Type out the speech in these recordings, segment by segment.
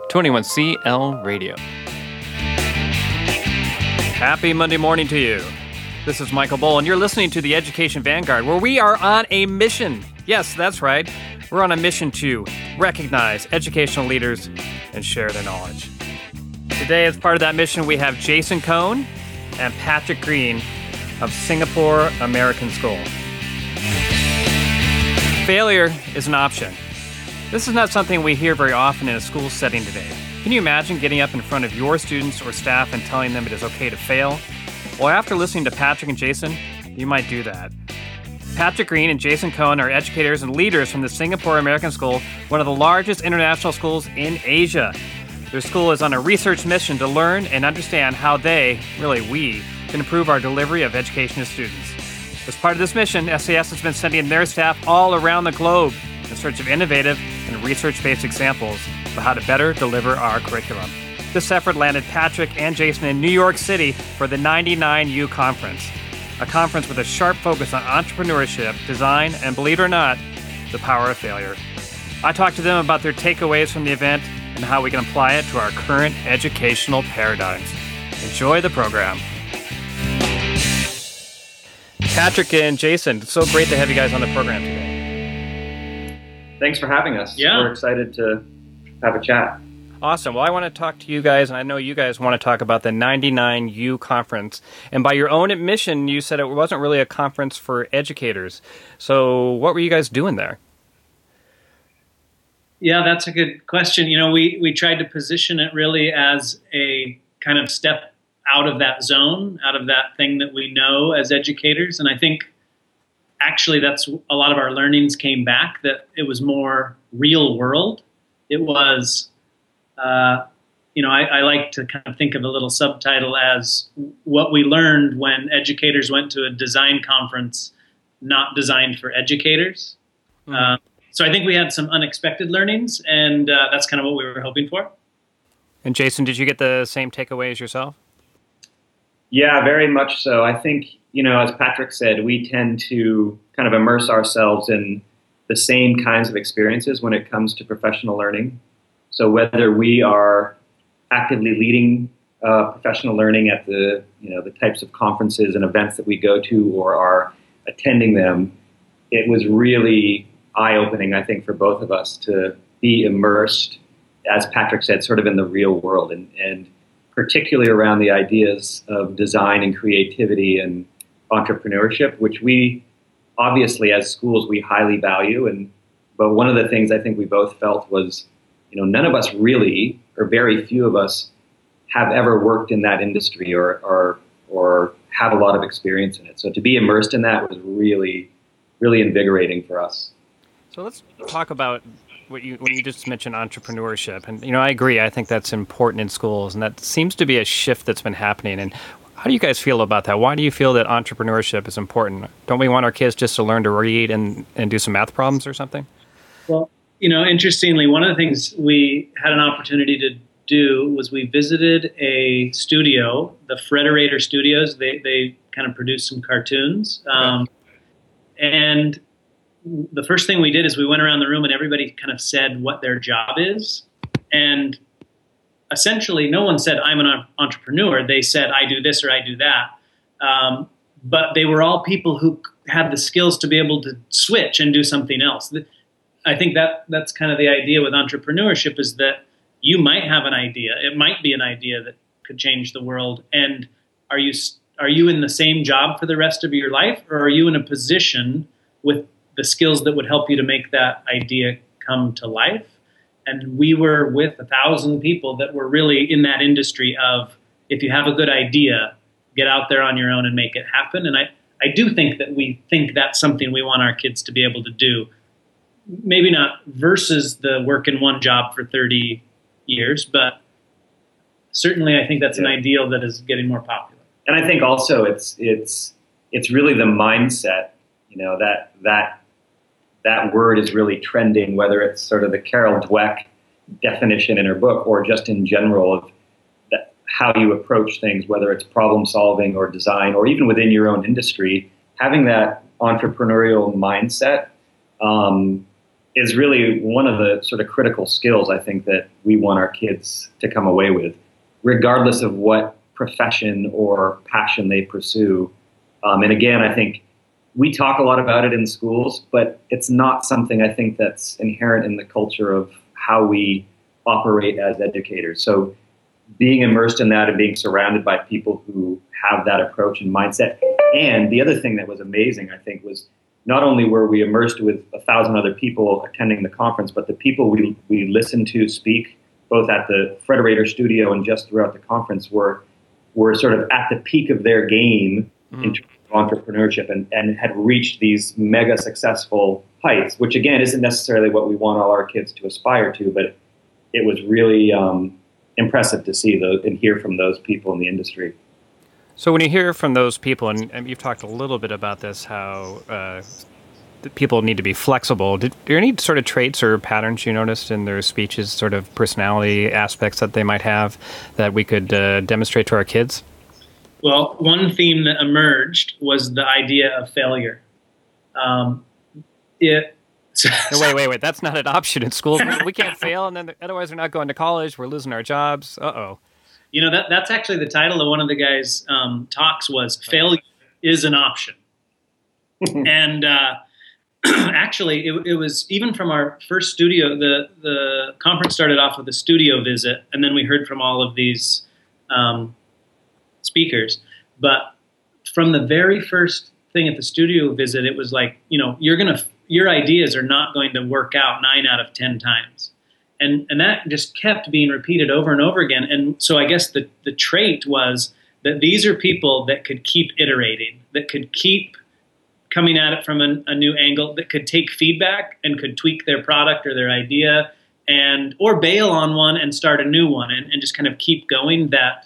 21CL Radio. Happy Monday morning to you. This is Michael Bull, and you're listening to the Education Vanguard, where we are on a mission. Yes, that's right. We're on a mission to recognize educational leaders and share their knowledge. Today, as part of that mission, we have Jason Cohn and Patrick Green of Singapore American School. Failure is an option. This is not something we hear very often in a school setting today. Can you imagine getting up in front of your students or staff and telling them it is okay to fail? Well, after listening to Patrick and Jason, you might do that. Patrick Green and Jason Cohn are educators and leaders from the Singapore American School, one of the largest international schools in Asia. Their school is on a research mission to learn and understand how we, can improve our delivery of education to students. As part of this mission, SAS has been sending their staff all around the globe in search of innovative and research-based examples of how to better deliver our curriculum. This effort landed Patrick and Jason in New York City for the 99U Conference, a conference with a sharp focus on entrepreneurship, design, and believe it or not, the power of failure. I talked to them about their takeaways from the event and how we can apply it to our current educational paradigms. Enjoy the program. Patrick and Jason, it's so great to have you guys on the program today. Thanks for having us. Yeah. We're excited to have a chat. Awesome. Well, I want to talk to you guys, and I know you guys want to talk about the 99U Conference. And by your own admission, you said it wasn't really a conference for educators. So what were you guys doing there? Yeah, that's a good question. You know, we tried to position it really as a kind of step out of that zone, out of that thing that we know as educators. And I think actually that's a lot of our learnings came back, that it was more real world. It was, I like to kind of think of a little subtitle as what we learned when educators went to a design conference not designed for educators. So I think we had some unexpected learnings, and that's kind of what we were hoping for. And Jason, did you get the same takeaways yourself? Yeah, very much so. I think, as Patrick said, we tend to kind of immerse ourselves in the same kinds of experiences when it comes to professional learning. So whether we are actively leading professional learning at the types of conferences and events that we go to or are attending them, it was really eye-opening, I think, for both of us to be immersed, as Patrick said, sort of in the real world, and particularly around the ideas of design and creativity and entrepreneurship, which we obviously as schools we highly value. But one of the things I think we both felt was, none of us really, or very few of us, have ever worked in that industry or have a lot of experience in it. So to be immersed in that was really, really invigorating for us. So let's talk about when you just mentioned entrepreneurship. And, I agree. I think that's important in schools. And that seems to be a shift that's been happening. And how do you guys feel about that? Why do you feel that entrepreneurship is important? Don't we want our kids just to learn to read and do some math problems or something? Well, interestingly, one of the things we had an opportunity to do was we visited a studio, the Frederator Studios. They kind of produced some cartoons. And the first thing we did is we went around the room and everybody kind of said what their job is. And essentially, no one said, I'm an entrepreneur. They said, I do this or I do that. But they were all people who had the skills to be able to switch and do something else. I think that's kind of the idea with entrepreneurship, is that you might have an idea. It might be an idea that could change the world. And are you in the same job for the rest of your life, or are you in a position with the skills that would help you to make that idea come to life? And we were with 1,000 people that were really in that industry of, if you have a good idea, get out there on your own and make it happen. And I do think that we think that's something we want our kids to be able to do. Maybe not versus the work in one job for 30 years, but certainly I think that's an ideal that is getting more popular. And I think also it's really the mindset, that word is really trending, whether it's sort of the Carol Dweck definition in her book or just in general of how you approach things, whether it's problem solving or design or even within your own industry. Having that entrepreneurial mindset is really one of the sort of critical skills I think that we want our kids to come away with, regardless of what profession or passion they pursue. And again, I think we talk a lot about it in schools, but it's not something I think that's inherent in the culture of how we operate as educators. So being immersed in that and being surrounded by people who have that approach and mindset. And the other thing that was amazing, I think, was not only were we immersed with 1,000 other people attending the conference, but the people we listened to speak, both at the Frederator studio and just throughout the conference, were sort of at the peak of their game in terms of entrepreneurship and had reached these mega successful heights, which again isn't necessarily what we want all our kids to aspire to, but it was really impressive to see those and hear from those people in the industry. So when you hear from those people, and you've talked a little bit about this, how people need to be flexible. Are there any sort of traits or patterns you noticed in their speeches, sort of personality aspects that they might have that we could demonstrate to our kids? Well, one theme that emerged was the idea of failure. Wait. That's not an option in schools. We can't fail, and then otherwise we're not going to college. We're losing our jobs. Uh-oh. You know, that's actually the title of one of the guys' talks was "Failure is an Option." And actually, it was even from our first studio. The conference started off with a studio visit, and then we heard from all of these speakers. But from the very first thing at the studio visit, it was like, you know, your ideas are not going to work out 9 out of 10 times. And that just kept being repeated over and over again. And so I guess the trait was that these are people that could keep iterating, that could keep coming at it from a new angle, that could take feedback and could tweak their product or their idea or bail on one and start a new one and just kind of keep going. That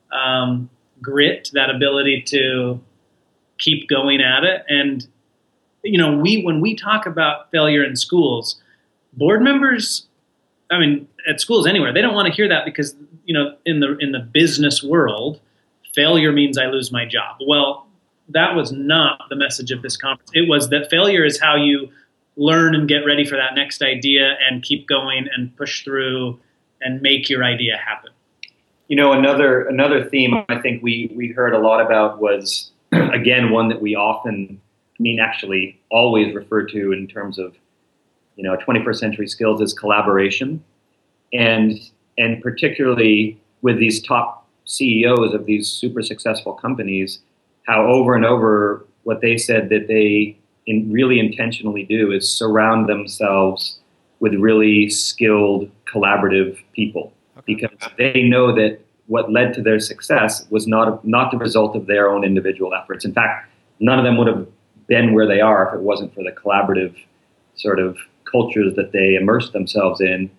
grit, that ability to keep going at it. And, you know, when we talk about failure in schools, board members, I mean, at schools anywhere, they don't want to hear that because, you know, in the business world, failure means I lose my job. Well, that was not the message of this conference. It was that failure is how you learn and get ready for that next idea and keep going and push through and make your idea happen. You know, another theme I think we heard a lot about was, again, one that we often, actually always refer to in terms of, you know, 21st century skills is collaboration. And particularly with these top CEOs of these super successful companies, how over and over what they said that they really intentionally do is surround themselves with really skilled, collaborative people. Because they know that what led to their success was not the result of their own individual efforts. In fact, none of them would have been where they are if it wasn't for the collaborative sort of cultures that they immersed themselves in.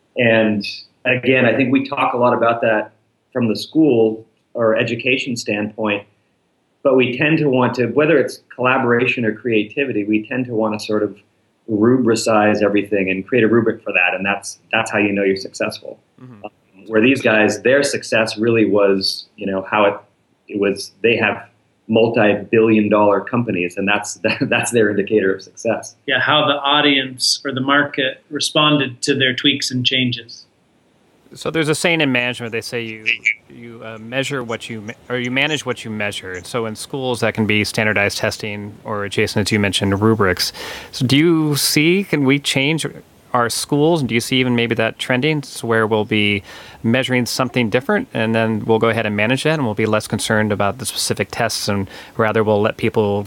And again, I think we talk a lot about that from the school or education standpoint, but we tend to want to, whether it's collaboration or creativity, we tend to want to sort of rubricize everything and create a rubric for that. And that's how you know you're successful. Mm-hmm. Where these guys, their success really was, you know, how it was, they have multi-billion-dollar companies, and that's their indicator of success. Yeah, how the audience or the market responded to their tweaks and changes. So there's a saying in management, they say you measure what you manage what you measure. And so in schools, that can be standardized testing, or Jason, as you mentioned, rubrics. So can we change our schools? And do you see even maybe that trending where we'll be measuring something different, and then we'll go ahead and manage that, and we'll be less concerned about the specific tests, and rather we'll let people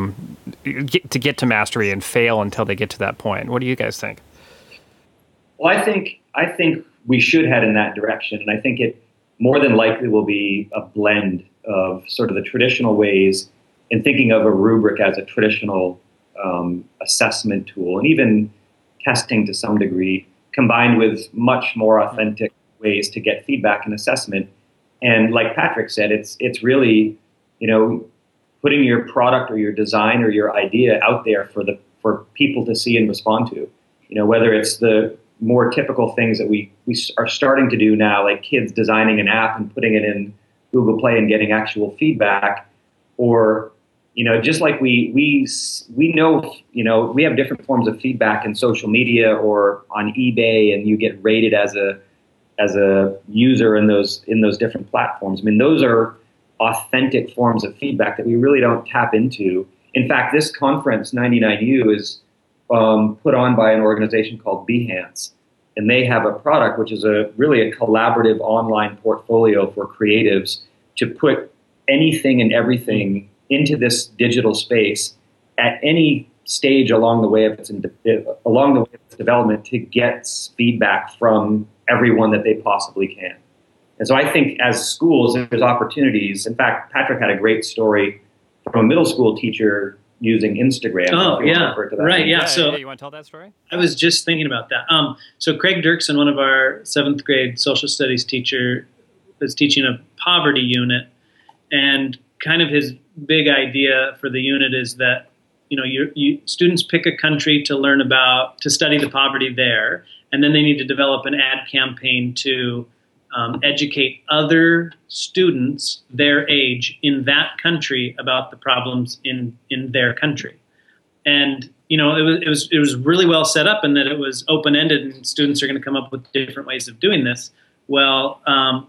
get to mastery and fail until they get to that point? What do you guys think? Well, I think we should head in that direction, and I think it more than likely will be a blend of sort of the traditional ways and thinking of a rubric as a traditional assessment tool, and even testing to some degree, combined with much more authentic ways to get feedback and assessment. And like Patrick said, it's really, you know, putting your product or your design or your idea out there for people to see and respond to. You know, whether it's the more typical things that we are starting to do now, like kids designing an app and putting it in Google Play and getting actual feedback, or just like we know, we have different forms of feedback in social media or on eBay, and you get rated as a user in those different platforms. I mean, those are authentic forms of feedback that we really don't tap into. In fact, this conference, 99U, is put on by an organization called Behance, and they have a product which is really a collaborative online portfolio for creatives to put anything and everything into this digital space at any stage along the way of its development to get feedback from everyone that they possibly can. And so I think as schools, there's opportunities. In fact, Patrick had a great story from a middle school teacher using Instagram. Oh, yeah. Right, yeah. So you want to tell that story? I was just thinking about that. So Craig Dirksen, one of our 7th grade social studies teacher, is teaching a poverty unit. And kind of his big idea for the unit is that, students pick a country to study the poverty there. And then they need to develop an ad campaign to educate other students their age in that country about the problems in their country. And it was really well set up in that it was open-ended, and students are going to come up with different ways of doing this. Well,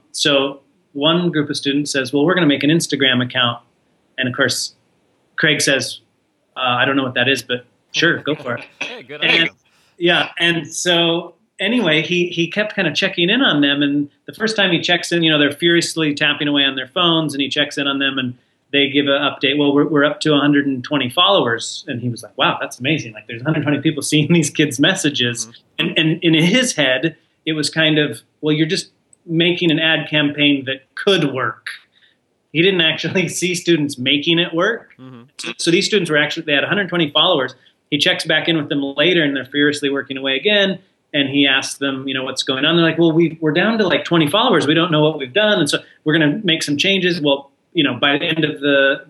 so one group of students says, well, we're going to make an Instagram account. And of course, Craig says, I don't know what that is, but sure, go for it. Hey, good idea. Yeah, and so anyway, he kept kind of checking in on them, and the first time he checks in, they're furiously tapping away on their phones, and he checks in on them, and they give an update. Well, we're up to 120 followers, and he was like, "Wow, that's amazing! Like, there's 120 people seeing these kids' messages." Mm-hmm. And in his head, it was kind of, well, you're just making an ad campaign that could work. He didn't actually see students making it work. Mm-hmm. So these students they had 120 followers. He checks back in with them later, and they're furiously working away again. And he asks them, what's going on? They're like, well, we're down to like 20 followers. We don't know what we've done. And so we're going to make some changes. Well, by the end of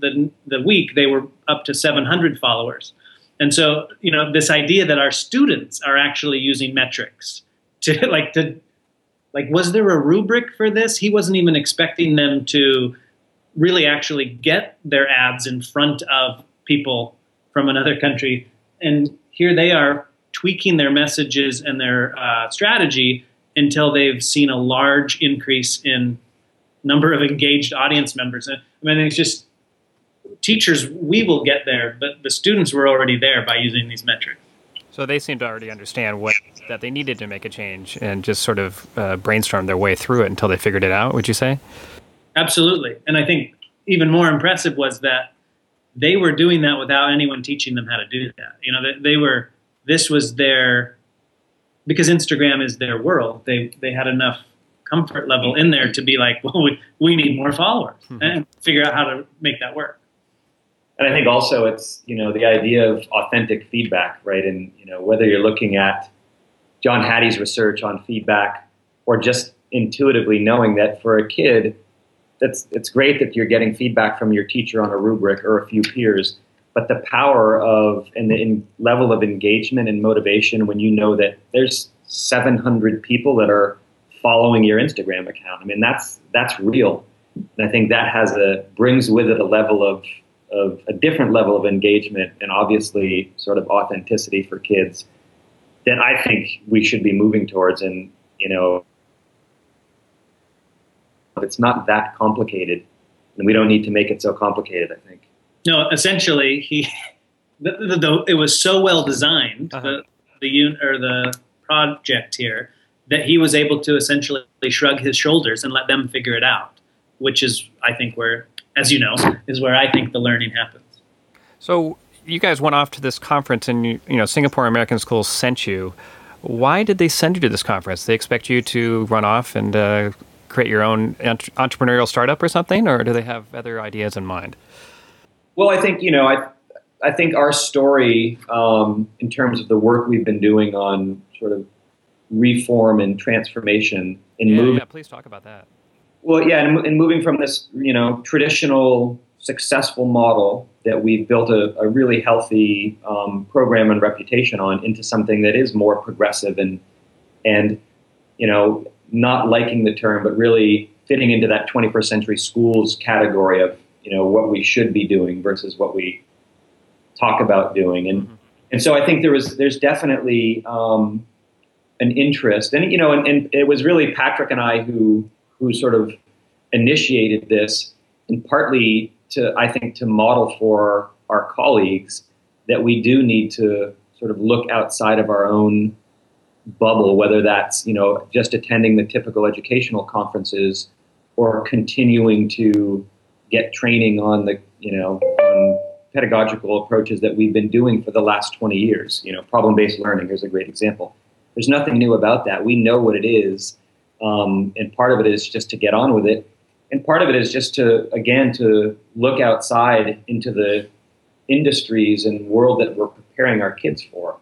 the week, they were up to 700 followers. And so, this idea that our students are actually using metrics to was there a rubric for this? He wasn't even expecting them to really actually get their ads in front of people from another country. And here they are tweaking their messages and their strategy until they've seen a large increase in number of engaged audience members. I mean, it's just teachers, we will get there, but the students were already there by using these metrics. So they seem to already understand that they needed to make a change and just sort of brainstorm their way through it until they figured it out, would you say? Absolutely. And I think even more impressive was that they were doing that without anyone teaching them how to do that. This was because Instagram is their world. They had enough comfort level in there to be like, well, we need more followers, and figure out how to make that work. And I think also it's, the idea of authentic feedback, right? And, whether you're looking at John Hattie's research on feedback or just intuitively knowing that for a kid, it's great that you're getting feedback from your teacher on a rubric or a few peers, but the power of and the level of engagement and motivation when you know that there's 700 people that are following your Instagram account. I mean, that's real. And I think that brings with it a level of a different level of engagement and obviously sort of authenticity for kids that I think we should be moving towards. And, it's not that complicated, and we don't need to make it so complicated, I think. No, essentially, it was so well designed, the project here, that he was able to essentially shrug his shoulders and let them figure it out, which is, I think, where I think the learning happens. So you guys went off to this conference, and Singapore American Schools sent you. Why did they send you to this conference? They expect you to run off and create your own entrepreneurial startup or something, or do they have other ideas in mind? Well, I think I think our story in terms of the work we've been doing on sort of reform and transformation in moving. Yeah, please talk about that. Well, yeah, and moving from this, traditional successful model that we've built a really healthy program and reputation on into something that is more progressive and not liking the term, but really fitting into that 21st century schools category of, what we should be doing versus what we talk about doing. And so I think there's definitely an interest, and it was really Patrick and I who sort of initiated this, and partly to model for our colleagues that we do need to sort of look outside of our own bubble, whether that's just attending the typical educational conferences or continuing to get training on the on pedagogical approaches that we've been doing for the last 20 years. Problem-based learning is a great example. There's nothing new about that. We know what it is, and part of it is just to get on with it, and part of it is just to look outside into the industries and world that we're preparing our kids for,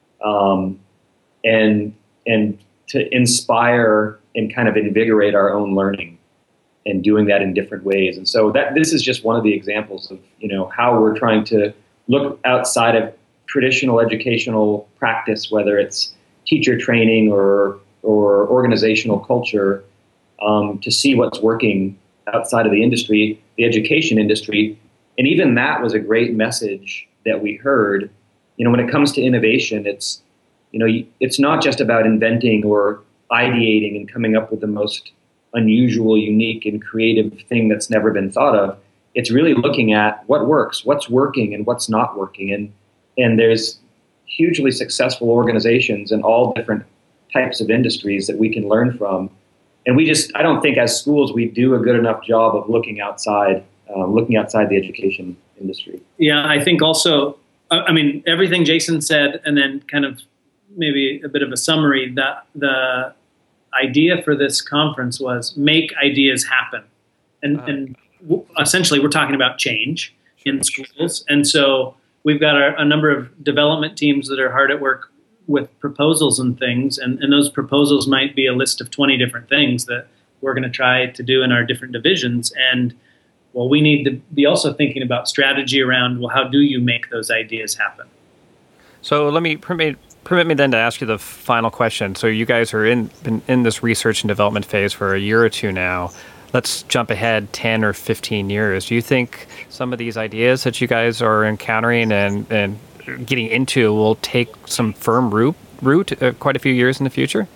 and to inspire and kind of invigorate our own learning, and doing that in different ways. And so this is just one of the examples of how we're trying to look outside of traditional educational practice, whether it's teacher training or organizational culture, to see what's working outside of the industry, the education industry. And even that was a great message that we heard. When it comes to innovation, it's not just about inventing or ideating and coming up with the most unusual, unique, and creative thing that's never been thought of. It's really looking at what works, what's working, and what's not working. And there's hugely successful organizations in all different types of industries that we can learn from. And I don't think as schools we do a good enough job of looking outside the education industry. Yeah, I think also, everything Jason said, and then kind of maybe a bit of a summary, that the idea for this conference was make ideas happen. And essentially we're talking about change in schools. And so we've got a number of development teams that are hard at work with proposals and things. And those proposals might be a list of 20 different things that we're going to try to do in our different divisions. And we need to be also thinking about strategy around, how do you make those ideas happen? So permit me then to ask you the final question. So you guys are been in this research and development phase for a year or two now. Let's jump ahead 10 or 15 years. Do you think some of these ideas that you guys are encountering and getting into will take some firm root quite a few years in the future?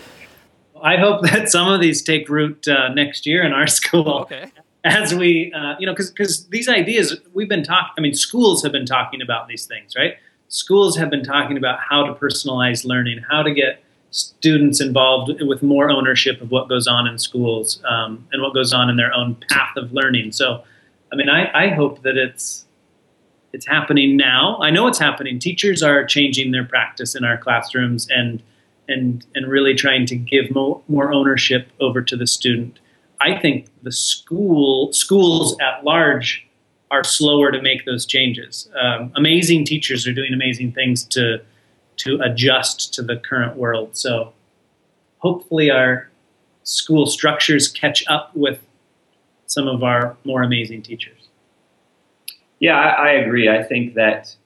I hope that some of these take root next year in our school. Okay. As we, because these ideas, schools have been talking about these things, right? Schools have been talking about how to personalize learning, how to get students involved with more ownership of what goes on in schools, and what goes on in their own path of learning. So, I hope that it's happening now. I know it's happening. Teachers are changing their practice in our classrooms and really trying to give more ownership over to the student. I think the schools at large are slower to make those changes. Amazing teachers are doing amazing things to adjust to the current world. So hopefully our school structures catch up with some of our more amazing teachers. Yeah, I agree. I think that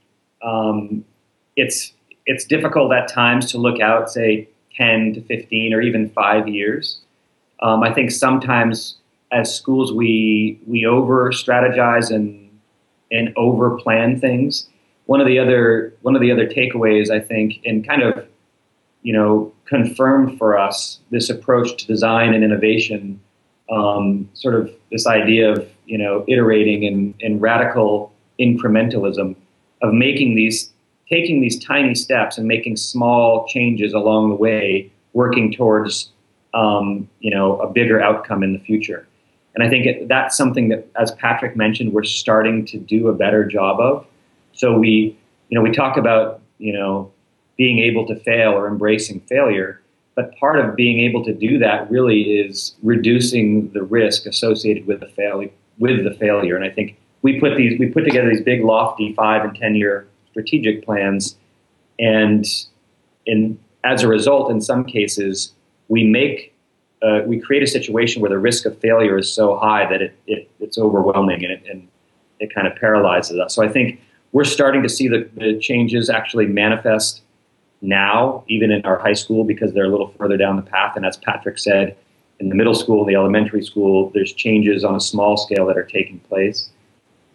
it's difficult at times to look out, say, 10 to 15 or even 5 years. I think sometimes as schools we over strategize and over plan things. One of the other takeaways, I think, and kind of confirmed for us this approach to design and innovation, sort of this idea of iterating and radical incrementalism, of taking these tiny steps and making small changes along the way, working towards a bigger outcome in the future. And I think that's something that, as Patrick mentioned, we're starting to do a better job of. So we talk about, being able to fail or embracing failure, but part of being able to do that really is reducing the risk associated with the failure. And I think we put together these big, lofty 5 and 10 year strategic plans, and as a result, in some cases, we create a situation where the risk of failure is so high that it's overwhelming and it kind of paralyzes us. So I think we're starting to see the changes actually manifest now, even in our high school, because they're a little further down the path. And as Patrick said, in the middle school and the elementary school, there's changes on a small scale that are taking place.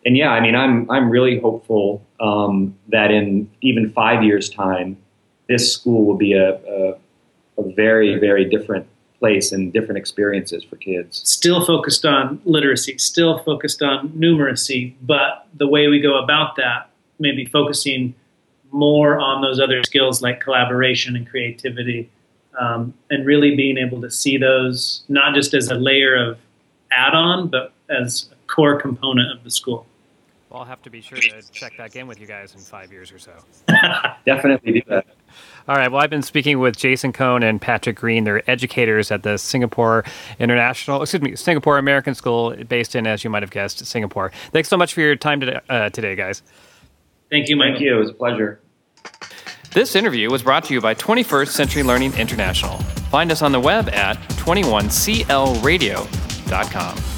yeah, I mean, I'm really hopeful that in even 5 years' time, this school will be a very, very different place and different experiences for kids. Still focused on literacy, still focused on numeracy, but the way we go about that, maybe focusing more on those other skills like collaboration and creativity, and really being able to see those not just as a layer of add-on, but as a core component of the school. Well, I'll have to be sure to check back in with you guys in 5 years or so. Definitely do that. All right. Well, I've been speaking with Jason Cohn and Patrick Green. They're educators at the Singapore American School, based in, as you might have guessed, Singapore. Thanks so much for your time today, guys. Thank you, Mike. Thank you. It was a pleasure. This interview was brought to you by 21st Century Learning International. Find us on the web at 21clradio.com.